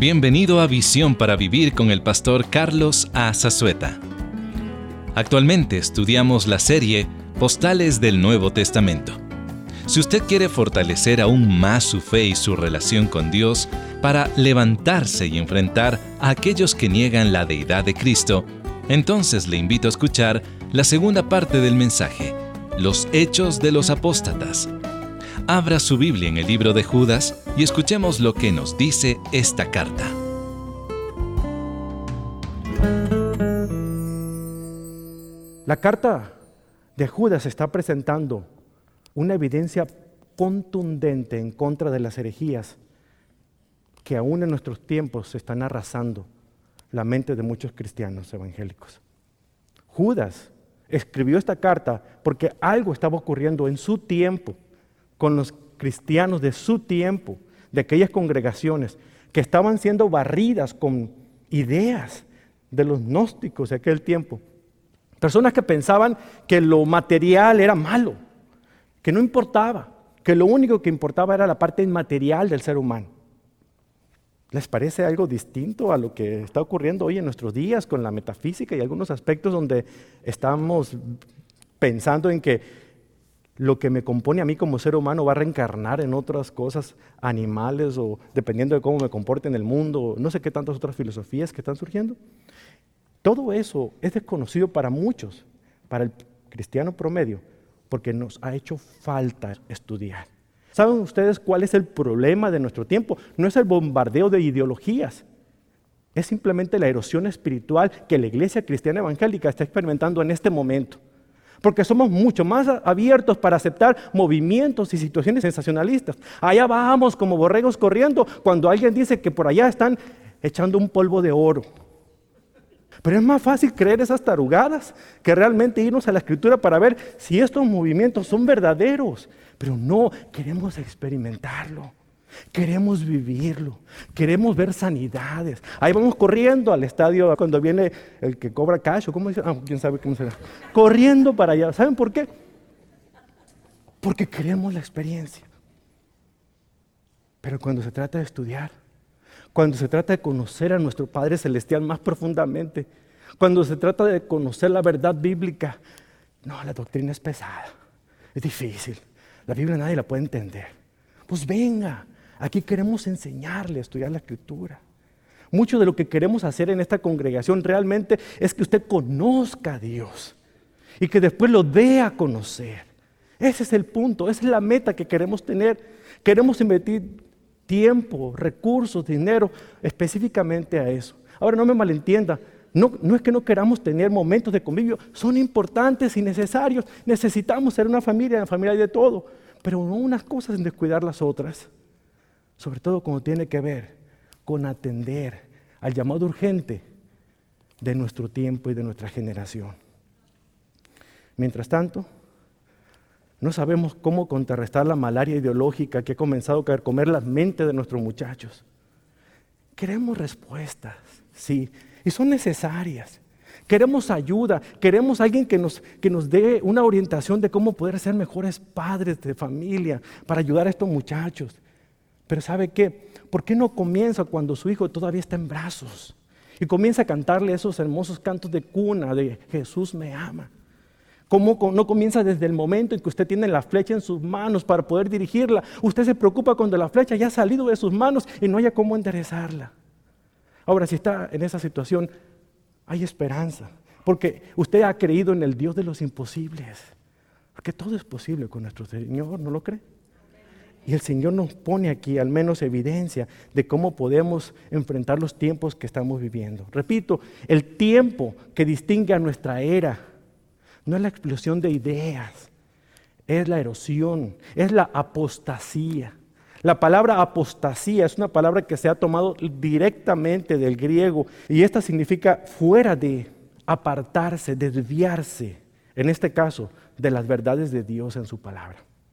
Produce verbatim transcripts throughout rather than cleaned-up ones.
Bienvenido a Visión para Vivir con el pastor Carlos A. Zazueta. Actualmente estudiamos la serie Postales del Nuevo Testamento. Si usted quiere fortalecer aún más su fe y su relación con Dios para levantarse y enfrentar a aquellos que niegan la deidad de Cristo, entonces le invito a escuchar la segunda parte del mensaje, Los Hechos de los Apóstatas. Abra su Biblia en el libro de Judas y escuchemos lo que nos dice esta carta. La carta de Judas está presentando una evidencia contundente en contra de las herejías que aún en nuestros tiempos están arrasando la mente de muchos cristianos evangélicos. Judas escribió esta carta porque algo estaba ocurriendo en su tiempo con los cristianos de su tiempo, de aquellas congregaciones que estaban siendo barridas con ideas de los gnósticos de aquel tiempo. Personas que pensaban que lo material era malo, que no importaba, que lo único que importaba era la parte inmaterial del ser humano. ¿Les parece algo distinto a lo que está ocurriendo hoy en nuestros días con la metafísica y algunos aspectos donde estamos pensando en que lo que me compone a mí como ser humano va a reencarnar en otras cosas, animales o dependiendo de cómo me comporte en el mundo, no sé qué tantas otras filosofías que están surgiendo? Todo eso es desconocido para muchos, para el cristiano promedio, porque nos ha hecho falta estudiar. ¿Saben ustedes cuál es el problema de nuestro tiempo? No es el bombardeo de ideologías, es simplemente la erosión espiritual que la iglesia cristiana evangélica está experimentando en este momento. Porque somos mucho más abiertos para aceptar movimientos y situaciones sensacionalistas. Allá vamos como borregos corriendo cuando alguien dice que por allá están echando un polvo de oro. Pero es más fácil creer esas tarugadas que realmente irnos a la Escritura para ver si estos movimientos son verdaderos. Pero no, queremos experimentarlo, queremos vivirlo, queremos ver sanidades. Ahí vamos corriendo al estadio cuando viene el que cobra cash, o cómo dice, ah, quién sabe cómo será. Corriendo para allá. ¿Saben por qué? Porque queremos la experiencia. Pero cuando se trata de estudiar, cuando se trata de conocer a nuestro Padre Celestial más profundamente, cuando se trata de conocer la verdad bíblica, no, la doctrina es pesada, es difícil, la Biblia nadie la puede entender. Pues venga, aquí queremos enseñarle a estudiar la Escritura. Mucho de lo que queremos hacer en esta congregación realmente es que usted conozca a Dios y que después lo dé a conocer. Ese es el punto, esa es la meta que queremos tener. Queremos invertir tiempo, recursos, dinero, específicamente a eso. Ahora no me malentienda, no, no es que no queramos tener momentos de convivio, son importantes y necesarios, necesitamos ser una familia, una familia hay de todo, pero no unas cosas sin descuidar las otras, sobre todo cuando tiene que ver con atender al llamado urgente de nuestro tiempo y de nuestra generación. Mientras tanto, no sabemos cómo contrarrestar la malaria ideológica que ha comenzado a carcomer las mentes de nuestros muchachos. Queremos respuestas, sí, y son necesarias. Queremos ayuda, queremos alguien que nos, que nos dé una orientación de cómo poder ser mejores padres de familia para ayudar a estos muchachos. Pero ¿sabe qué? ¿Por qué no comienza cuando su hijo todavía está en brazos? Y comienza a cantarle esos hermosos cantos de cuna de Jesús me ama. ¿Cómo no comienza desde el momento en que usted tiene la flecha en sus manos para poder dirigirla? Usted se preocupa cuando la flecha ya ha salido de sus manos y no haya cómo enderezarla. Ahora, si está en esa situación, hay esperanza, porque usted ha creído en el Dios de los imposibles, porque todo es posible con nuestro Señor, ¿no lo cree? Y el Señor nos pone aquí al menos evidencia de cómo podemos enfrentar los tiempos que estamos viviendo. Repito, el tiempo que distingue a nuestra era no es la explosión de ideas, es la erosión, es la apostasía. La palabra apostasía es una palabra que se ha tomado directamente del griego y esta significa fuera de, apartarse, desviarse, en este caso, de las verdades de Dios en su palabra.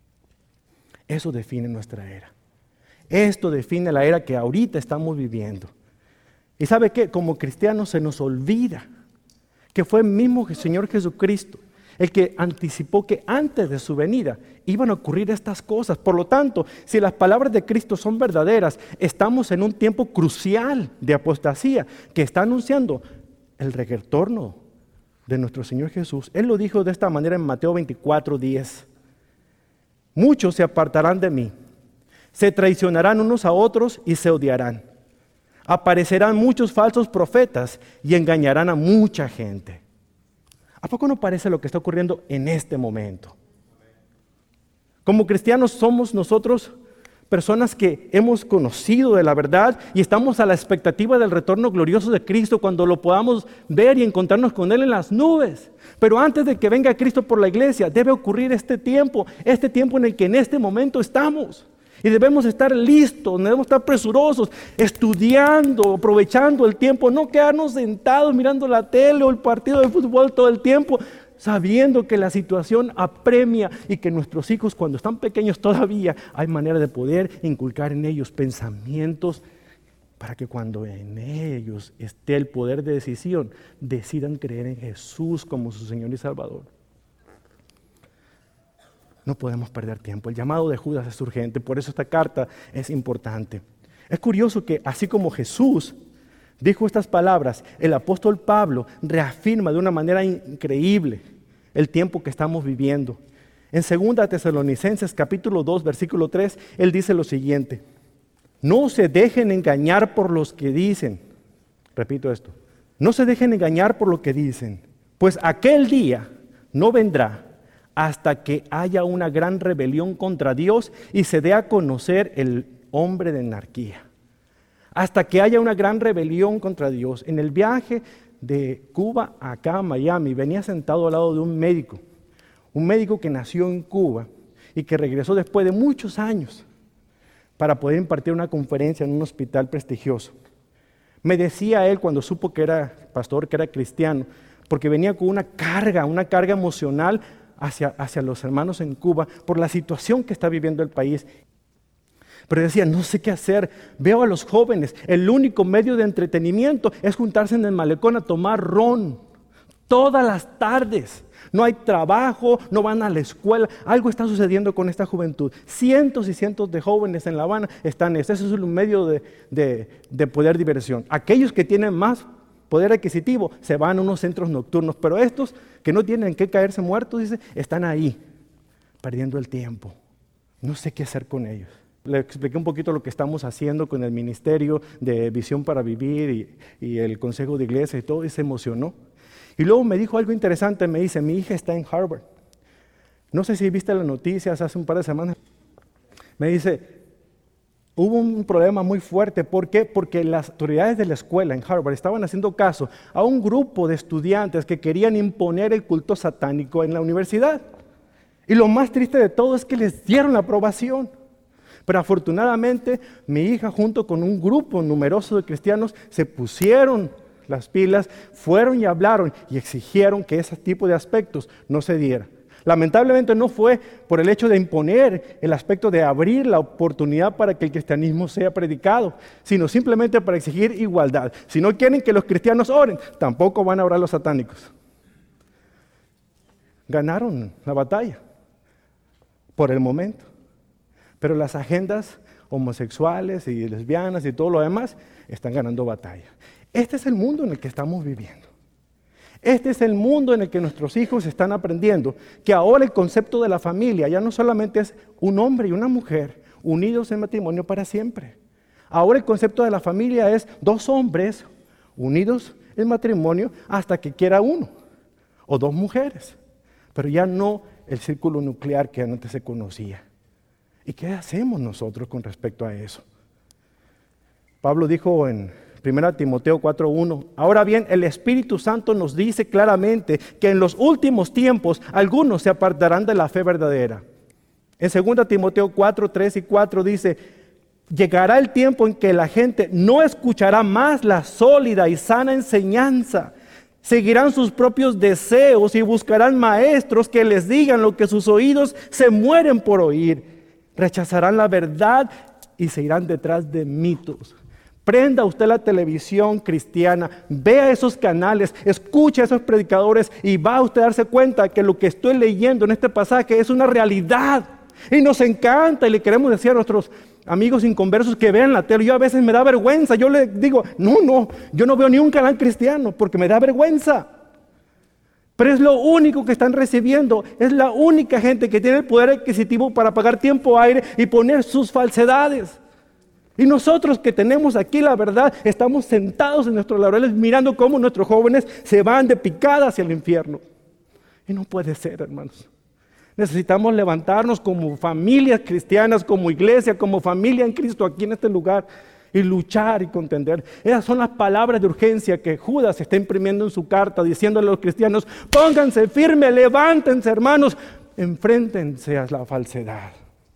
Eso define nuestra era. Esto define la era que ahorita estamos viviendo. ¿Y sabe qué? Como cristianos se nos olvida que fue el mismo Señor Jesucristo el que anticipó que antes de su venida iban a ocurrir estas cosas. Por lo tanto, si las palabras de Cristo son verdaderas, estamos en un tiempo crucial de apostasía que está anunciando el retorno de nuestro Señor Jesús. Él lo dijo de esta manera en Mateo veinticuatro, diez. Muchos se apartarán de mí, se traicionarán unos a otros y se odiarán. Aparecerán muchos falsos profetas y engañarán a mucha gente. ¿A poco no parece lo que está ocurriendo en este momento? Como cristianos somos nosotros personas que hemos conocido de la verdad y estamos a la expectativa del retorno glorioso de Cristo cuando lo podamos ver y encontrarnos con Él en las nubes. Pero antes de que venga Cristo por la iglesia, debe ocurrir este tiempo, este tiempo en el que en este momento estamos. Y debemos estar listos, debemos estar presurosos, estudiando, aprovechando el tiempo, no quedarnos sentados mirando la tele o el partido de fútbol todo el tiempo, sabiendo que la situación apremia y que nuestros hijos cuando están pequeños todavía hay manera de poder inculcar en ellos pensamientos para que cuando en ellos esté el poder de decisión, decidan creer en Jesús como su Señor y Salvador. No podemos perder tiempo. El llamado de Judas es urgente, por eso esta carta es importante. Es curioso que así como Jesús dijo estas palabras, el apóstol Pablo reafirma de una manera increíble el tiempo que estamos viviendo. En segunda Tesalonicenses capítulo dos, versículo tres, él dice lo siguiente: no se dejen engañar por los que dicen, repito esto, no se dejen engañar por lo que dicen, pues aquel día no vendrá hasta que haya una gran rebelión contra Dios y se dé a conocer el hombre de anarquía. Hasta que haya una gran rebelión contra Dios. En el viaje de Cuba acá a Miami, venía sentado al lado de un médico, un médico que nació en Cuba y que regresó después de muchos años para poder impartir una conferencia en un hospital prestigioso. Me decía él cuando supo que era pastor, que era cristiano, porque venía con una carga, una carga emocional hacia, hacia los hermanos en Cuba por la situación que está viviendo el país. Pero decía, no sé qué hacer, veo a los jóvenes, el único medio de entretenimiento es juntarse en el malecón a tomar ron todas las tardes. No hay trabajo, no van a la escuela, algo está sucediendo con esta juventud. Cientos y cientos de jóvenes en La Habana están en eso, eso es un medio de, de, de poder diversión. Aquellos que tienen más poder adquisitivo se van a unos centros nocturnos, pero estos que no tienen que caerse muertos, dice, están ahí, perdiendo el tiempo. No sé qué hacer con ellos. Le expliqué un poquito lo que estamos haciendo con el Ministerio de Visión para Vivir y, y el Consejo de Iglesia y todo, y se emocionó. Y luego me dijo algo interesante, me dice, mi hija está en Harvard. No sé si viste las noticias hace un par de semanas. Me dice, hubo un problema muy fuerte. ¿Por qué? Porque las autoridades de la escuela en Harvard estaban haciendo caso a un grupo de estudiantes que querían imponer el culto satánico en la universidad. Y lo más triste de todo es que les dieron la aprobación. Pero afortunadamente mi hija junto con un grupo numeroso de cristianos se pusieron las pilas, fueron y hablaron y exigieron que ese tipo de aspectos no se diera. Lamentablemente no fue por el hecho de imponer el aspecto de abrir la oportunidad para que el cristianismo sea predicado, sino simplemente para exigir igualdad. Si no quieren que los cristianos oren, tampoco van a orar los satánicos. Ganaron la batalla por el momento. Pero las agendas homosexuales y lesbianas y todo lo demás están ganando batalla. Este es el mundo en el que estamos viviendo. Este es el mundo en el que nuestros hijos están aprendiendo que ahora el concepto de la familia ya no solamente es un hombre y una mujer unidos en matrimonio para siempre. Ahora el concepto de la familia es dos hombres unidos en matrimonio hasta que quiera uno, o dos mujeres, pero ya no el círculo nuclear que antes se conocía. ¿Y qué hacemos nosotros con respecto a eso? Pablo dijo en primera Timoteo cuatro uno, ahora bien, el Espíritu Santo nos dice claramente que en los últimos tiempos algunos se apartarán de la fe verdadera. En segunda Timoteo cuatro tres y cuatro dice, llegará el tiempo en que la gente no escuchará más la sólida y sana enseñanza. Seguirán sus propios deseos y buscarán maestros que les digan lo que sus oídos se mueren por oír. Rechazarán la verdad y se irán detrás de mitos. Prenda usted la televisión cristiana, vea esos canales, escuche a esos predicadores y va usted a darse cuenta que lo que estoy leyendo en este pasaje es una realidad. Y nos encanta y le queremos decir a nuestros amigos inconversos que vean la tele. Yo a veces me da vergüenza, yo le digo, no, no, yo no veo ni un canal cristiano porque me da vergüenza. Pero es lo único que están recibiendo, es la única gente que tiene el poder adquisitivo para pagar tiempo, aire y poner sus falsedades. Y nosotros que tenemos aquí la verdad, estamos sentados en nuestros laureles mirando cómo nuestros jóvenes se van de picada hacia el infierno. Y no puede ser, hermanos. Necesitamos levantarnos como familias cristianas, como iglesia, como familia en Cristo aquí en este lugar y luchar y contender. Esas son las palabras de urgencia que Judas está imprimiendo en su carta, diciéndole a los cristianos: pónganse firmes, levántense, hermanos, enfréntense a la falsedad.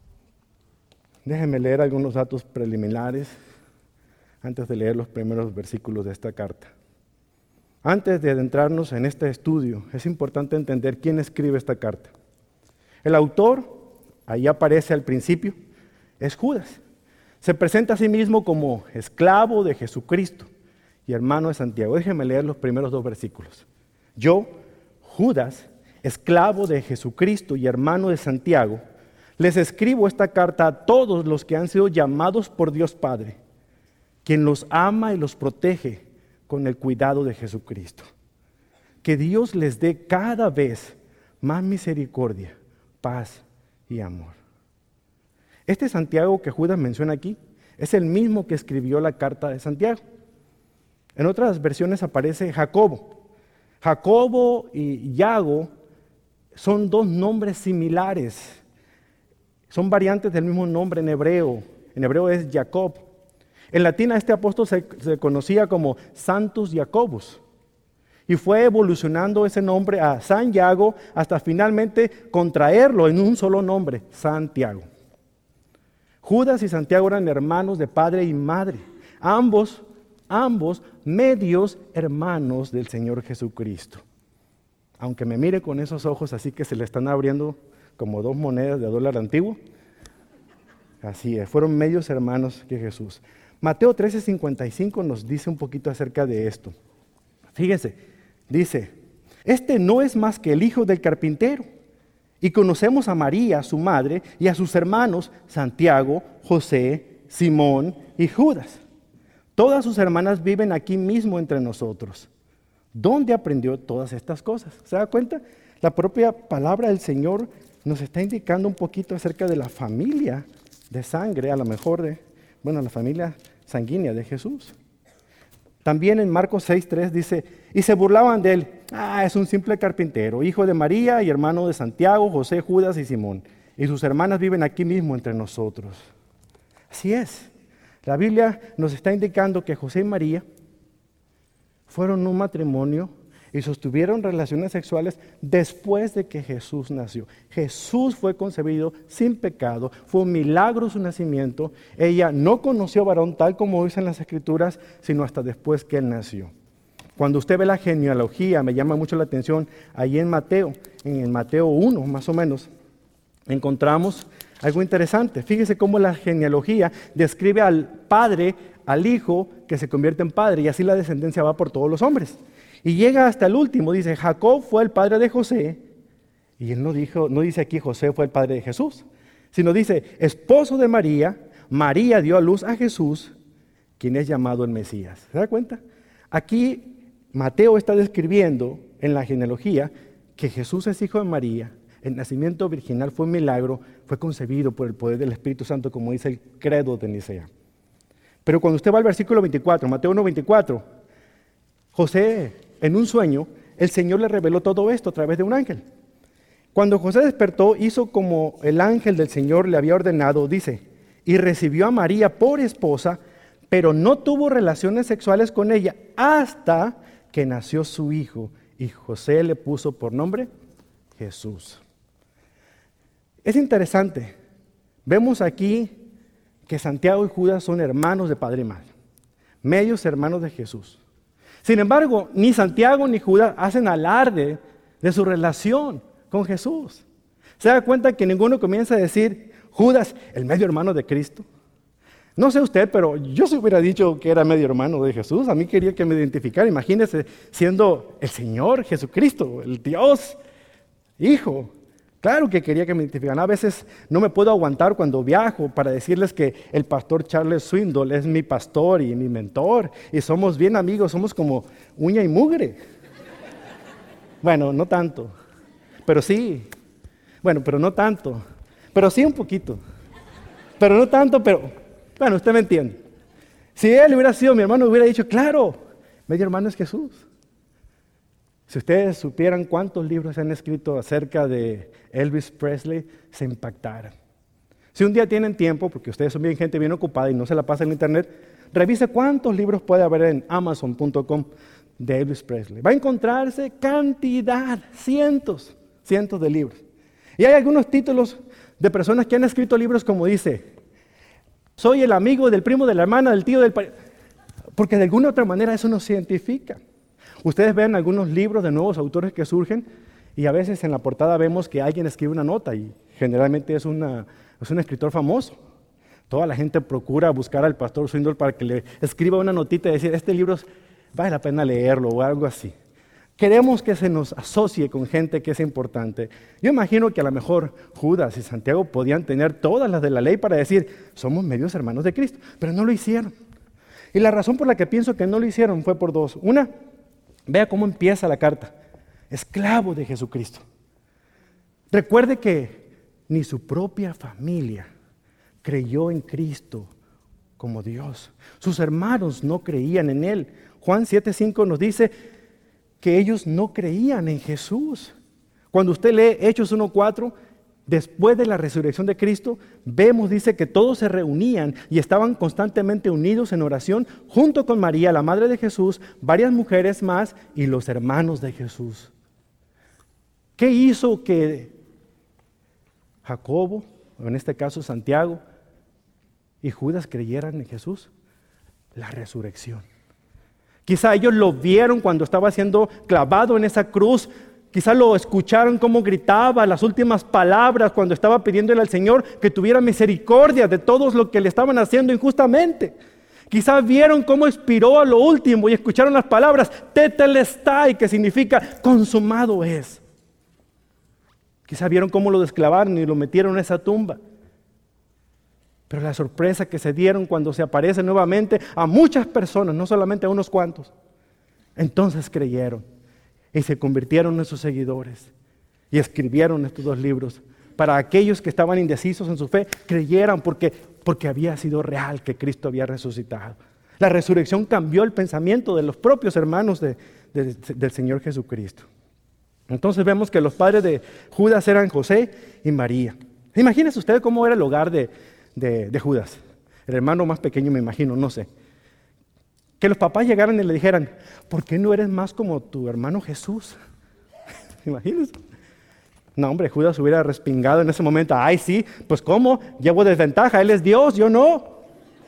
Déjenme leer algunos datos preliminares antes de leer los primeros versículos de esta carta. Antes de adentrarnos en este estudio, es importante entender quién escribe esta carta. El autor, ahí aparece al principio, es Judas. Se presenta a sí mismo como esclavo de Jesucristo y hermano de Santiago. Déjenme leer los primeros dos versículos. Yo, Judas, esclavo de Jesucristo y hermano de Santiago, les escribo esta carta a todos los que han sido llamados por Dios Padre, quien los ama y los protege con el cuidado de Jesucristo. Que Dios les dé cada vez más misericordia, paz y amor. Este Santiago que Judas menciona aquí es el mismo que escribió la carta de Santiago. En otras versiones aparece Jacobo. Jacobo y Iago son dos nombres similares. Son variantes del mismo nombre en hebreo. En hebreo es Jacob. En latín a este apóstol se, se conocía como Santus Jacobus. Y fue evolucionando ese nombre a San Iago hasta finalmente contraerlo en un solo nombre, Santiago. Judas y Santiago eran hermanos de padre y madre. Ambos, ambos medios hermanos del Señor Jesucristo. Aunque me mire con esos ojos así que se le están abriendo como dos monedas de dólar antiguo. Así es, fueron medios hermanos que Jesús. Mateo trece cincuenta y cinco nos dice un poquito acerca de esto. Fíjense, dice: este no es más que el hijo del carpintero. Y conocemos a María, su madre, y a sus hermanos Santiago, José, Simón y Judas. Todas sus hermanas viven aquí mismo entre nosotros. ¿Dónde aprendió todas estas cosas? ¿Se da cuenta? La propia palabra del Señor nos está indicando un poquito acerca de la familia de sangre, a lo mejor de, bueno, la familia sanguínea de Jesús. También en Marcos seis tres dice: y se burlaban de él. Ah, es un simple carpintero, hijo de María y hermano de Santiago, José, Judas y Simón. Y sus hermanas viven aquí mismo entre nosotros. Así es. La Biblia nos está indicando que José y María fueron un matrimonio y sostuvieron relaciones sexuales después de que Jesús nació. Jesús fue concebido sin pecado, fue un milagro su nacimiento. Ella no conoció varón tal como dicen las Escrituras, sino hasta después que él nació. Cuando usted ve la genealogía, me llama mucho la atención, ahí en Mateo, en el Mateo uno más o menos, encontramos algo interesante. Fíjese cómo la genealogía describe al padre, al hijo, que se convierte en padre, y así la descendencia va por todos los hombres. Y llega hasta el último, dice: Jacob fue el padre de José, y él no, dijo, no dice aquí José fue el padre de Jesús, sino dice esposo de María. María dio a luz a Jesús, quien es llamado el Mesías. ¿Se da cuenta? Aquí Mateo está describiendo en la genealogía que Jesús es hijo de María. El nacimiento virginal fue un milagro, fue concebido por el poder del Espíritu Santo, como dice el credo de Nicea. Pero cuando usted va al versículo veinticuatro, Mateo uno veinticuatro, José, en un sueño, el Señor le reveló todo esto a través de un ángel. Cuando José despertó, hizo como el ángel del Señor le había ordenado, dice, y recibió a María por esposa, pero no tuvo relaciones sexuales con ella hasta que nació su hijo, y José le puso por nombre Jesús. Es interesante, vemos aquí que Santiago y Judas son hermanos de padre y madre, medios hermanos de Jesús. Sin embargo, ni Santiago ni Judas hacen alarde de su relación con Jesús. ¿Se da cuenta que ninguno comienza a decir: Judas, el medio hermano de Cristo? No sé usted, pero yo se hubiera dicho que era medio hermano de Jesús. A mí quería que me identificara. Imagínese siendo el Señor Jesucristo, el Dios, Hijo. Claro que quería que me identificaran. A veces no me puedo aguantar cuando viajo para decirles que el pastor Charles Swindoll es mi pastor y mi mentor. Y somos bien amigos, somos como uña y mugre. Bueno, no tanto. Pero sí. Bueno, pero no tanto. Pero sí un poquito. Pero no tanto, pero... Bueno, usted me entiende. Si él hubiera sido mi hermano, hubiera dicho, claro, medio hermano es Jesús. Si ustedes supieran cuántos libros se han escrito acerca de Elvis Presley, se impactaran. Si un día tienen tiempo, porque ustedes son bien gente bien ocupada y no se la pasan en internet, revise cuántos libros puede haber en amazon punto com de Elvis Presley. Va a encontrarse cantidad, cientos, cientos de libros. Y hay algunos títulos de personas que han escrito libros como dice... Soy el amigo del primo, de la hermana, del tío, del pariente. Porque de alguna otra manera eso nos identifica. Ustedes ven algunos libros de nuevos autores que surgen y a veces en la portada vemos que alguien escribe una nota y generalmente es, una, es un escritor famoso. Toda la gente procura buscar al pastor Swindoll para que le escriba una notita y decir, este libro vale la pena leerlo o algo así. Queremos que se nos asocie con gente que es importante. Yo imagino que a lo mejor Judas y Santiago podían tener todas las de la ley para decir, somos medios hermanos de Cristo, pero no lo hicieron. Y la razón por la que pienso que no lo hicieron fue por dos. Una, vea cómo empieza la carta. Esclavo de Jesucristo. Recuerde que ni su propia familia creyó en Cristo como Dios. Sus hermanos no creían en Él. Juan siete cinco nos dice que ellos no creían en Jesús. Cuando usted lee Hechos uno cuatro, después de la resurrección de Cristo, vemos, dice que todos se reunían y estaban constantemente unidos en oración, junto con María, la madre de Jesús, varias mujeres más y los hermanos de Jesús. ¿Qué hizo que Jacobo, o en este caso Santiago, y Judas creyeran en Jesús? La resurrección. Quizá ellos lo vieron cuando estaba siendo clavado en esa cruz. Quizá lo escucharon cómo gritaba las últimas palabras cuando estaba pidiéndole al Señor que tuviera misericordia de todos los que le estaban haciendo injustamente. Quizá vieron cómo expiró a lo último y escucharon las palabras tetelestai, que significa consumado es. Quizá vieron cómo lo desclavaron y lo metieron en esa tumba. Pero la sorpresa que se dieron cuando se aparece nuevamente a muchas personas, no solamente a unos cuantos, entonces creyeron y se convirtieron en sus seguidores y escribieron estos dos libros para aquellos que estaban indecisos en su fe, creyeran porque, porque había sido real que Cristo había resucitado. La resurrección cambió el pensamiento de los propios hermanos de, de, del Señor Jesucristo. Entonces vemos que los padres de Judas eran José y María. Imagínense usted cómo era el hogar de De, de Judas, el hermano más pequeño, me imagino, no sé. Que los papás llegaran y le dijeran, ¿por qué no eres más como tu hermano Jesús? Imagínense. No, hombre, Judas hubiera respingado en ese momento. Ay, sí, pues ¿cómo? Llevo desventaja, él es Dios, yo no.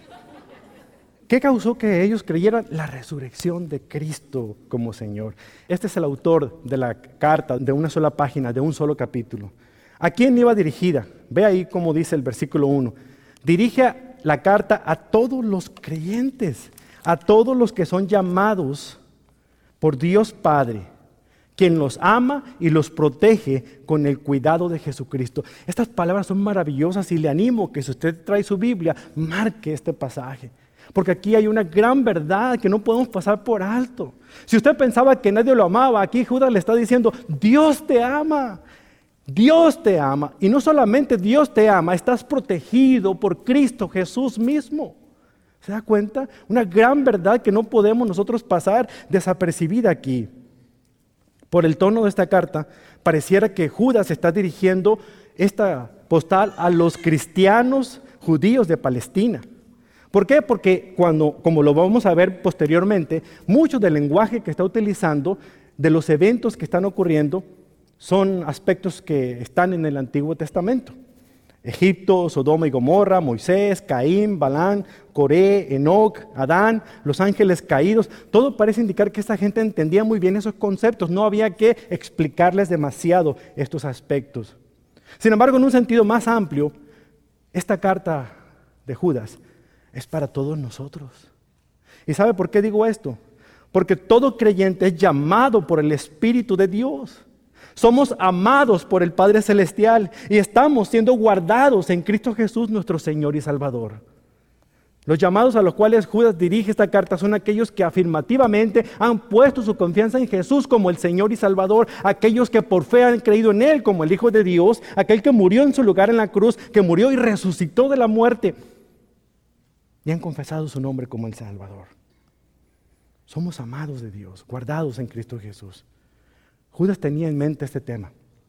¿Qué causó que ellos creyeran? La resurrección de Cristo como Señor. Este es el autor de la carta, de una sola página, de un solo capítulo. ¿A quién iba dirigida? Ve ahí cómo dice el versículo uno. Dirige la carta a todos los creyentes, a todos los que son llamados por Dios Padre, quien los ama y los protege con el cuidado de Jesucristo. Estas palabras son maravillosas y le animo que si usted trae su Biblia, marque este pasaje. Porque aquí hay una gran verdad que no podemos pasar por alto. Si usted pensaba que nadie lo amaba, aquí Judas le está diciendo, Dios te ama. Dios te ama, y no solamente Dios te ama, estás protegido por Cristo Jesús mismo. ¿Se da cuenta? Una gran verdad que no podemos nosotros pasar desapercibida aquí. Por el tono de esta carta, pareciera que Judas está dirigiendo esta postal a los cristianos judíos de Palestina. ¿Por qué? Porque cuando, como lo vamos a ver posteriormente, mucho del lenguaje que está utilizando, de los eventos que están ocurriendo, son aspectos que están en el Antiguo Testamento. Egipto, Sodoma y Gomorra, Moisés, Caín, Balán, Coré, Enoc, Adán, los ángeles caídos. Todo parece indicar que esta gente entendía muy bien esos conceptos. No había que explicarles demasiado estos aspectos. Sin embargo, en un sentido más amplio, esta carta de Judas es para todos nosotros. ¿Y sabe por qué digo esto? Porque todo creyente es llamado por el Espíritu de Dios. Somos amados por el Padre Celestial y estamos siendo guardados en Cristo Jesús, nuestro Señor y Salvador. Los llamados a los cuales Judas dirige esta carta son aquellos que afirmativamente han puesto su confianza en Jesús como el Señor y Salvador, aquellos que por fe han creído en Él como el Hijo de Dios, aquel que murió en su lugar en la cruz, que murió y resucitó de la muerte, y han confesado su nombre como el Salvador. Somos amados de Dios, guardados en Cristo Jesús. Judas tenía en mente este tema.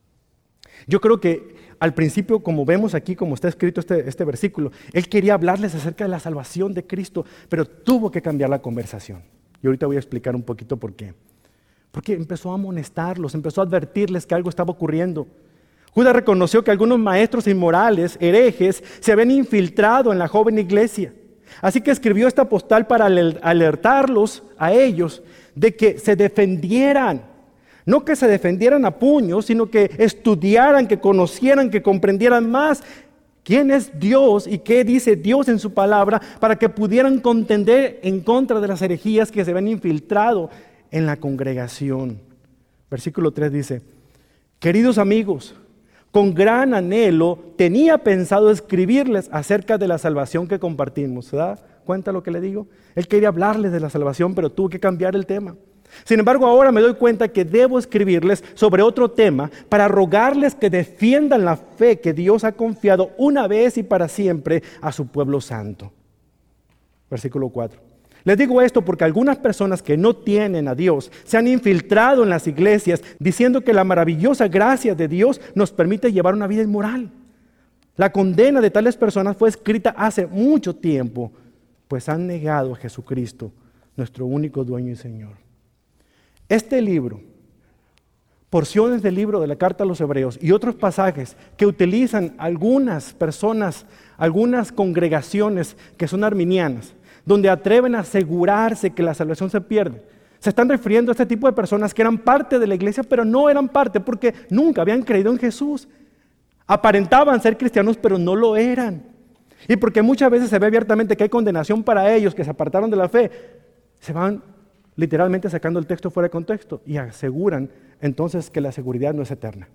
Yo creo que al principio, como vemos aquí, como está escrito este, este versículo, él quería hablarles acerca de la salvación de Cristo, pero tuvo que cambiar la conversación. Y ahorita voy a explicar un poquito por qué. Porque empezó a amonestarlos, empezó a advertirles que algo estaba ocurriendo. Judas reconoció que algunos maestros inmorales, herejes, se habían infiltrado en la joven iglesia. Así que escribió esta postal para alertarlos a ellos de que se defendieran. No que se defendieran a puños, sino que estudiaran, que conocieran, que comprendieran más quién es Dios y qué dice Dios en su palabra, para que pudieran contender en contra de las herejías que se habían infiltrado en la congregación. Versículo tres dice: queridos amigos, con gran anhelo tenía pensado escribirles acerca de la salvación que compartimos. ¿Se da cuenta lo que le digo? Él quería hablarles de la salvación, pero tuvo que cambiar el tema. Sin embargo, ahora me doy cuenta que debo escribirles sobre otro tema para rogarles que defiendan la fe que Dios ha confiado una vez y para siempre a su pueblo santo. Versículo cuatro. Les digo esto porque algunas personas que no tienen a Dios se han infiltrado en las iglesias diciendo que la maravillosa gracia de Dios nos permite llevar una vida inmoral. La condena de tales personas fue escrita hace mucho tiempo, pues han negado a Jesucristo, nuestro único dueño y Señor. Este libro, porciones del libro de la Carta a los Hebreos y otros pasajes que utilizan algunas personas, algunas congregaciones que son arminianas, donde atreven a asegurarse que la salvación se pierde. Se están refiriendo a este tipo de personas que eran parte de la iglesia, pero no eran parte porque nunca habían creído en Jesús. Aparentaban ser cristianos, pero no lo eran. Y porque muchas veces se ve abiertamente que hay condenación para ellos que se apartaron de la fe, se van literalmente sacando el texto fuera de contexto y aseguran entonces que la seguridad no es eterna.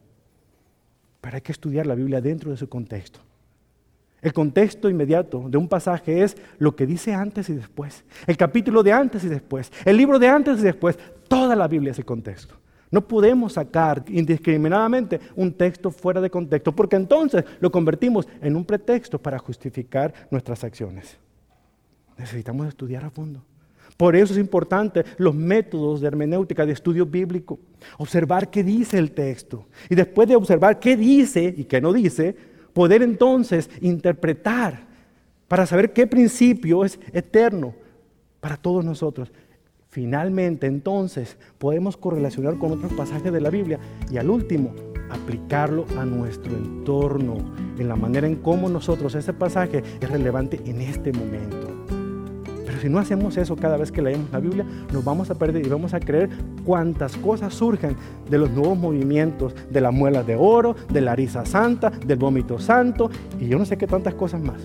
Pero hay que estudiar la Biblia dentro de su contexto. El contexto inmediato de un pasaje es lo que dice antes y después. El capítulo de antes y después. El libro de antes y después. Toda la Biblia es el contexto. No podemos sacar indiscriminadamente un texto fuera de contexto, porque entonces lo convertimos en un pretexto para justificar nuestras acciones. Necesitamos estudiar a fondo. Por eso es importante los métodos de hermenéutica, de estudio bíblico. Observar qué dice el texto. Y después de observar qué dice y qué no dice, poder entonces interpretar para saber qué principio es eterno para todos nosotros. Finalmente, entonces, podemos correlacionar con otros pasajes de la Biblia y al último, aplicarlo a nuestro entorno, en la manera en cómo nosotros ese pasaje es relevante en este momento. Pero si no hacemos eso cada vez que leemos la Biblia, nos vamos a perder y vamos a creer cuántas cosas surgen de los nuevos movimientos, de la muela de oro, de la risa santa, del vómito santo y yo no sé qué tantas cosas más.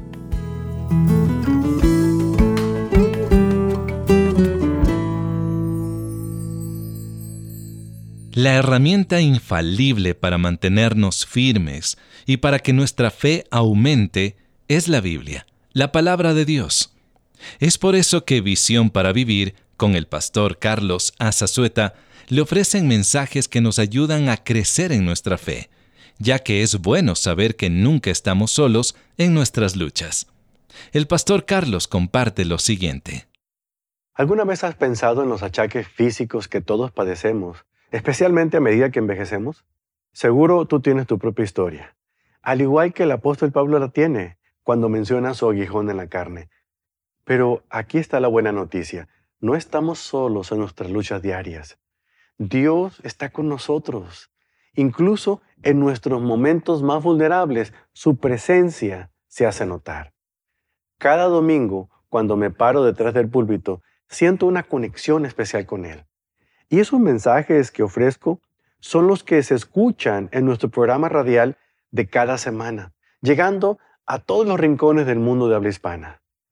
La herramienta infalible para mantenernos firmes y para que nuestra fe aumente es la Biblia, la palabra de Dios. Es por eso que Visión para Vivir, con el pastor Carlos A. Zazueta, le ofrecen mensajes que nos ayudan a crecer en nuestra fe, ya que es bueno saber que nunca estamos solos en nuestras luchas. El pastor Carlos comparte lo siguiente. ¿Alguna vez has pensado en los achaques físicos que todos padecemos, especialmente a medida que envejecemos? Seguro tú tienes tu propia historia, al igual que el apóstol Pablo la tiene cuando menciona su aguijón en la carne. Pero aquí está la buena noticia. No estamos solos en nuestras luchas diarias. Dios está con nosotros. Incluso en nuestros momentos más vulnerables, su presencia se hace notar. Cada domingo, cuando me paro detrás del púlpito, siento una conexión especial con Él. Y esos mensajes que ofrezco son los que se escuchan en nuestro programa radial de cada semana, llegando a todos los rincones del mundo de habla hispana.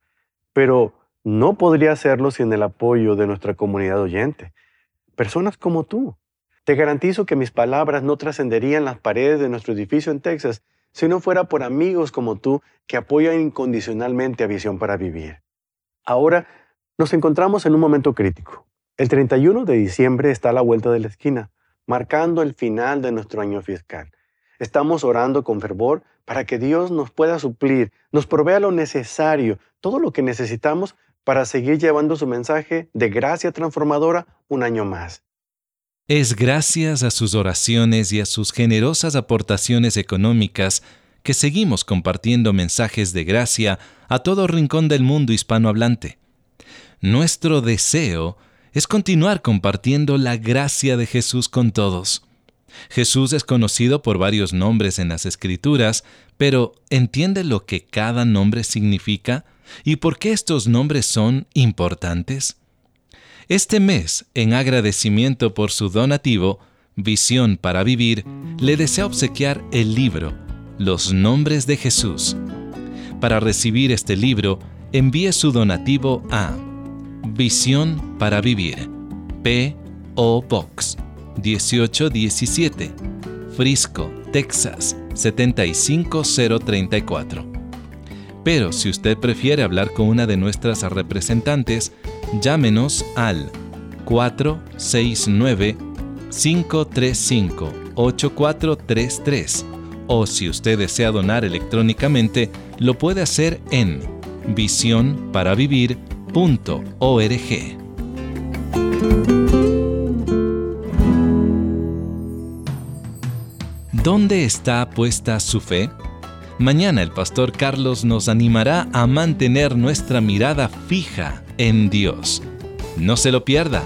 pero no podría hacerlo sin el apoyo de nuestra comunidad oyente. Personas como tú. Te garantizo que mis palabras no trascenderían las paredes de nuestro edificio en Texas si no fuera por amigos como tú que apoyan incondicionalmente a Visión para Vivir. Ahora nos encontramos en un momento crítico. El treinta y uno de diciembre está a la vuelta de la esquina, marcando el final de nuestro año fiscal. Estamos orando con fervor para que Dios nos pueda suplir, nos provea lo necesario, todo lo que necesitamos para seguir llevando su mensaje de gracia transformadora un año más. Es gracias a sus oraciones y a sus generosas aportaciones económicas que seguimos compartiendo mensajes de gracia a todo rincón del mundo hispanohablante. Nuestro deseo es continuar compartiendo la gracia de Jesús con todos. Jesús es conocido por varios nombres en las Escrituras, pero ¿entiende lo que cada nombre significa y por qué estos nombres son importantes? Este mes, en agradecimiento por su donativo, Visión para Vivir le desea obsequiar el libro Los Nombres de Jesús. Para recibir este libro, envíe su donativo a Visión para Vivir, P O Box dieciocho diecisiete, Frisco, Texas setenta y cinco cero treinta y cuatro. Pero si usted prefiere hablar con una de nuestras representantes, llámenos al cuatro seis nueve, cinco tres cinco, ocho cuatro tres tres o si usted desea donar electrónicamente, lo puede hacer en visión para vivir punto org. ¿Dónde está puesta su fe? Mañana el pastor Carlos nos animará a mantener nuestra mirada fija en Dios. No se lo pierda.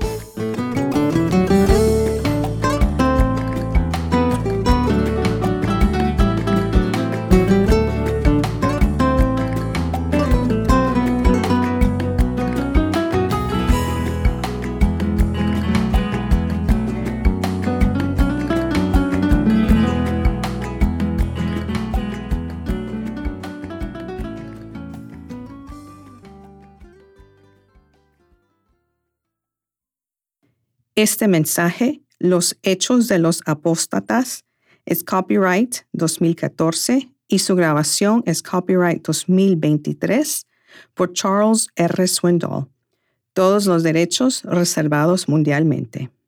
Este mensaje, Los Hechos de los Apóstatas, es copyright dos mil catorce y su grabación es copyright dos mil veintitrés por Charles R. Swindoll. Todos los derechos reservados mundialmente.